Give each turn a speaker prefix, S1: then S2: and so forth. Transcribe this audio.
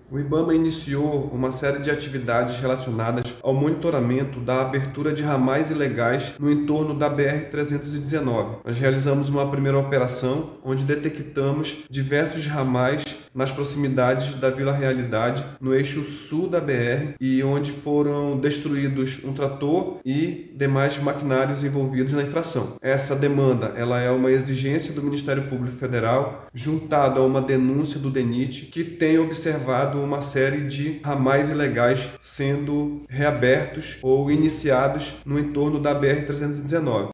S1: O IBAMA iniciou uma série de atividades relacionadas ao monitoramento da abertura de ramais ilegais no entorno da BR-319. Nós realizamos uma primeira operação onde detectamos diversos ramais nas proximidades da Vila Realidade, no eixo sul da BR, e onde foram destruídos um trator e demais maquinários envolvidos na infração. Essa demanda ela é uma exigência do Ministério Público Federal, juntada a uma denúncia do DENIT, que tem observado uma série de ramais ilegais sendo reabertos ou iniciados no entorno da BR-319.